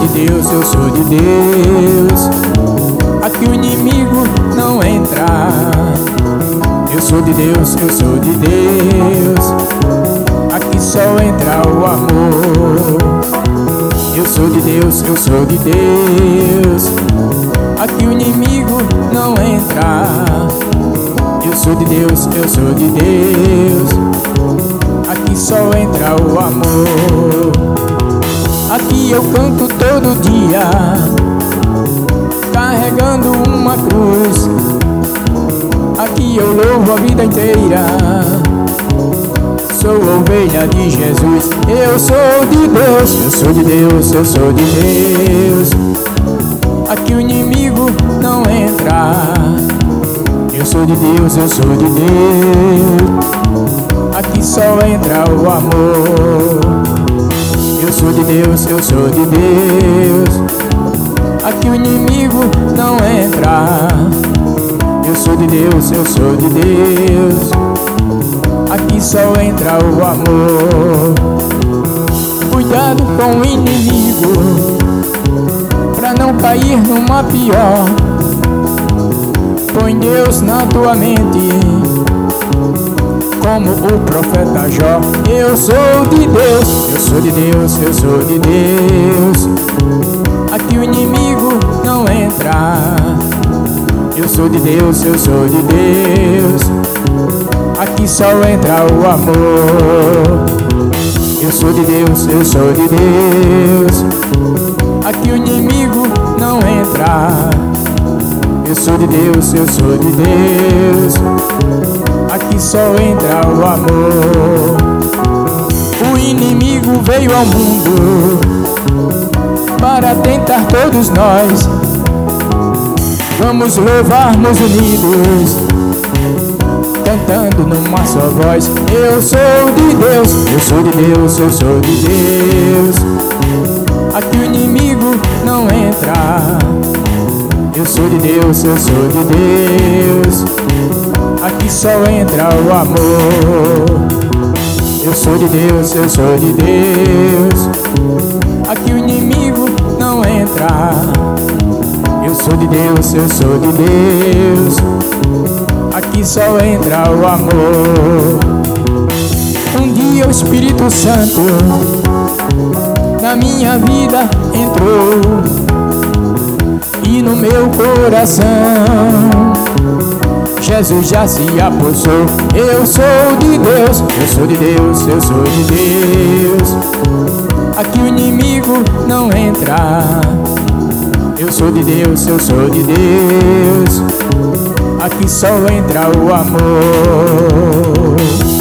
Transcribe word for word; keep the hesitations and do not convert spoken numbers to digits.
de Deus, eu sou de Deus. Aqui o inimigo não entra. Eu sou de Deus, eu sou de Deus. Aqui só entra o amor. Eu sou de Deus, eu sou de Deus. Aqui o inimigo não entra. Eu sou de Deus, eu sou de Deus. Aqui só entra o amor. Aqui eu canto todo dia, carregando uma cruz. Aqui eu louvo a vida inteira. Sou ovelha de Jesus. Eu sou de Deus, eu sou de Deus, eu sou de Deus. Aqui o inimigo não entra. Eu sou de Deus, eu sou de Deus. Aqui só entra o amor. Eu sou de Deus, eu sou de Deus. Aqui o inimigo não entra. Eu sou de Deus, eu sou de Deus. Aqui só entra o amor. Cuidado com o inimigo, pra não cair numa pior. Põe Deus na tua mente, como o profeta Jó. Eu sou de Deus, eu sou de Deus, eu sou de Deus. Aqui o inimigo não entra. Eu sou de Deus, eu sou de Deus. Aqui só entra o amor. Eu sou de Deus, eu sou de Deus. Aqui o inimigo não entra. Eu sou de Deus, eu sou de Deus. Aqui só entra o amor. O inimigo veio ao mundo para tentar todos nós. Vamos louvarmos unidos, cantando numa só voz. Eu sou de Deus, eu sou de Deus, eu sou de Deus. Aqui o inimigo não entra. Eu sou de Deus, eu sou de Deus. Aqui só entra o amor. Eu sou de Deus, eu sou de Deus. Aqui o inimigo não entra. Eu sou de Deus, eu sou de Deus. Aqui só entra o amor. Um dia o Espírito Santo na minha vida entrou, e no meu coração Jesus já se apossou. Eu sou de Deus, eu sou de Deus, eu sou de Deus. Aqui o inimigo não entra. Eu sou de Deus, eu sou de Deus. Aqui só entra o amor.